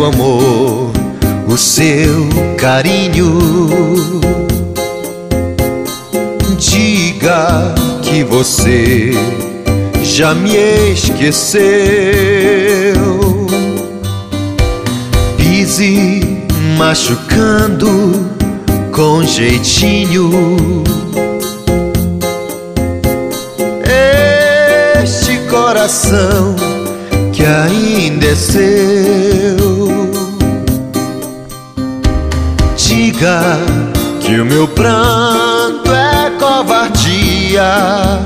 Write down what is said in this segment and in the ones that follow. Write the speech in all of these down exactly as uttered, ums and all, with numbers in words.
amor, o seu carinho. Diga que você já me esqueceu. Pise machucando com jeitinho este coração que ainda é seu. Diga que o meu pranto é covardia,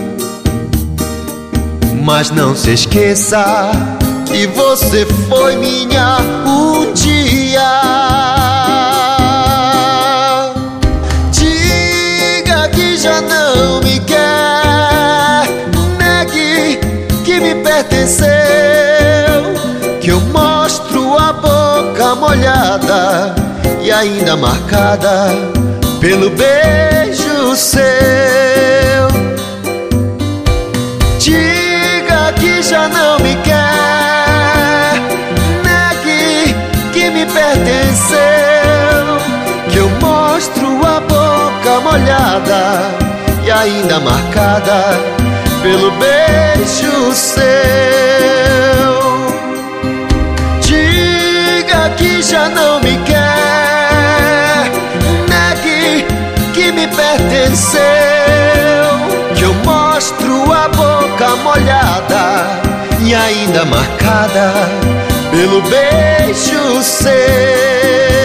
mas não se esqueça que você foi minha um dia. Diga que já não me quer, negue que me pertenceu, que eu mostro a boca molhada e ainda marcada pelo beijo seu. Diga que já não me quer, negue que me pertenceu, que eu mostro a boca molhada e ainda marcada pelo beijo seu. Diga que já não me quer, negue que me pertenceu, que eu mostro a boca molhada e ainda marcada pelo beijo seu.